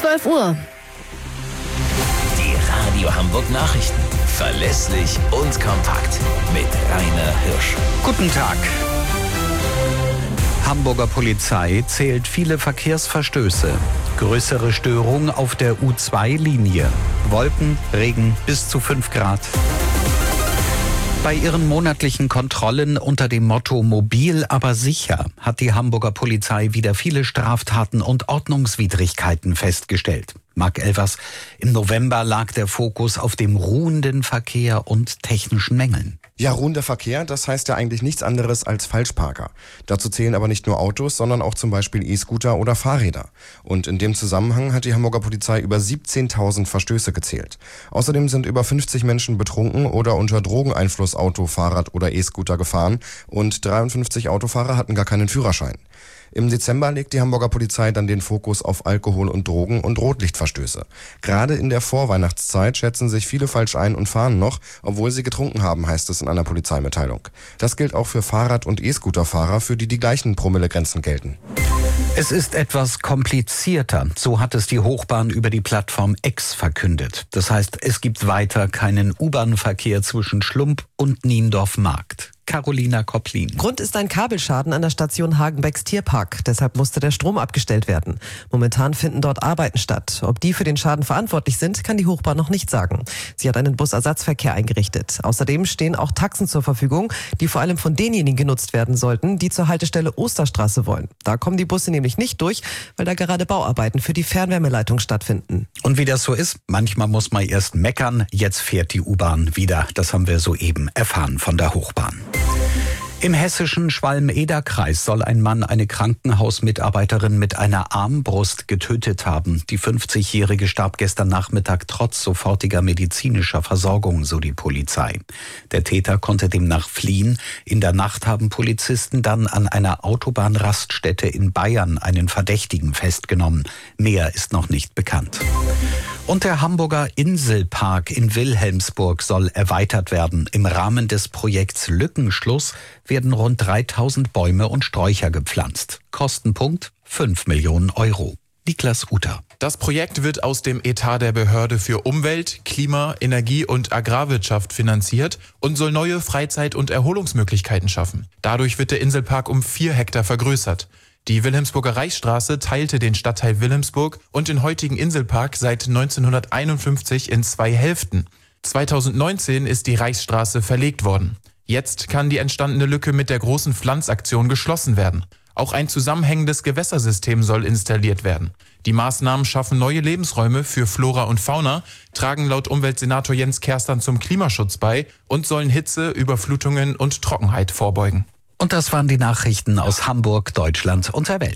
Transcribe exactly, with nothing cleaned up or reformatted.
zwölf Uhr. Die Radio Hamburg Nachrichten. Verlässlich und kompakt. Mit Rainer Hirsch. Guten Tag. Hamburger Polizei zählt viele Verkehrsverstöße. Größere Störung auf der U zwei Linie. Wolken, Regen bis zu fünf Grad. Bei ihren monatlichen Kontrollen unter dem Motto Mobil, aber sicher hat die Hamburger Polizei wieder viele Straftaten und Ordnungswidrigkeiten festgestellt. Marc Elvers, im November lag der Fokus auf dem ruhenden Verkehr und technischen Mängeln. Ja, ruhender Verkehr, das heißt ja eigentlich nichts anderes als Falschparker. Dazu zählen aber nicht nur Autos, sondern auch zum Beispiel E-Scooter oder Fahrräder. Und in dem Zusammenhang hat die Hamburger Polizei über siebzehntausend Verstöße gezählt. Außerdem sind über fünfzig Menschen betrunken oder unter Drogeneinfluss Auto, Fahrrad oder E-Scooter gefahren und dreiundfünfzig Autofahrer hatten gar keinen Führerschein. Im Dezember legt die Hamburger Polizei dann den Fokus auf Alkohol und Drogen und Rotlichtverstöße. Gerade in der Vorweihnachtszeit schätzen sich viele falsch ein und fahren noch, obwohl sie getrunken haben, heißt es in einer Polizeimitteilung. Das gilt auch für Fahrrad- und E-Scooter-Fahrer, für die die gleichen Promillegrenzen gelten. Es ist etwas komplizierter, so hat es die Hochbahn über die Plattform X verkündet. Das heißt, es gibt weiter keinen U-Bahn-Verkehr zwischen Schlump und Niendorf-Markt. Carolina Kopplin. Grund ist ein Kabelschaden an der Station Hagenbecks Tierpark. Deshalb musste der Strom abgestellt werden. Momentan finden dort Arbeiten statt. Ob die für den Schaden verantwortlich sind, kann die Hochbahn noch nicht sagen. Sie hat einen Busersatzverkehr eingerichtet. Außerdem stehen auch Taxen zur Verfügung, die vor allem von denjenigen genutzt werden sollten, die zur Haltestelle Osterstraße wollen. Da kommen die Busse nämlich nicht durch, weil da gerade Bauarbeiten für die Fernwärmeleitung stattfinden. Und wie das so ist, manchmal muss man erst meckern, jetzt fährt die U-Bahn wieder. Das haben wir soeben erfahren von der Hochbahn. Im hessischen Schwalm-Eder-Kreis soll ein Mann eine Krankenhausmitarbeiterin mit einer Armbrust getötet haben. Die fünfzigjährige starb gestern Nachmittag trotz sofortiger medizinischer Versorgung, so die Polizei. Der Täter konnte demnach fliehen. In der Nacht haben Polizisten dann an einer Autobahnraststätte in Bayern einen Verdächtigen festgenommen. Mehr ist noch nicht bekannt. Und der Hamburger Inselpark in Wilhelmsburg soll erweitert werden. Im Rahmen des Projekts Lückenschluss werden rund dreitausend Bäume und Sträucher gepflanzt. Kostenpunkt fünf Millionen Euro. Niklas Uter. Das Projekt wird aus dem Etat der Behörde für Umwelt, Klima, Energie und Agrarwirtschaft finanziert und soll neue Freizeit- und Erholungsmöglichkeiten schaffen. Dadurch wird der Inselpark um vier Hektar vergrößert. Die Wilhelmsburger Reichsstraße teilte den Stadtteil Wilhelmsburg und den heutigen Inselpark seit neunzehnhunderteinundfünfzig in zwei Hälften. zweitausendneunzehn ist die Reichsstraße verlegt worden. Jetzt kann die entstandene Lücke mit der großen Pflanzaktion geschlossen werden. Auch ein zusammenhängendes Gewässersystem soll installiert werden. Die Maßnahmen schaffen neue Lebensräume für Flora und Fauna, tragen laut Umweltsenator Jens Kerstern zum Klimaschutz bei und sollen Hitze, Überflutungen und Trockenheit vorbeugen. Und das waren die Nachrichten aus Hamburg, Deutschland und der Welt.